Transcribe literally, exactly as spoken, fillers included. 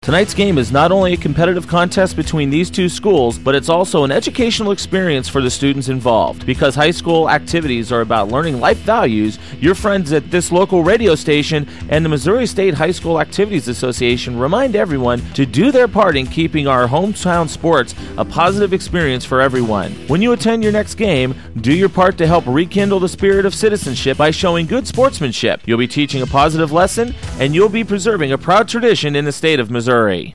Tonight's game is not only a competitive contest between these two schools, but it's also an educational experience for the students involved. Because high school activities are about learning life values, your friends at this local radio station and the Missouri State High School Activities Association remind everyone to do their part in keeping our hometown sports a positive experience for everyone. When you attend your next game, do your part to help rekindle the spirit of citizenship by showing good sportsmanship. You'll be teaching a positive lesson, and you'll be preserving a proud tradition in the state of Missouri.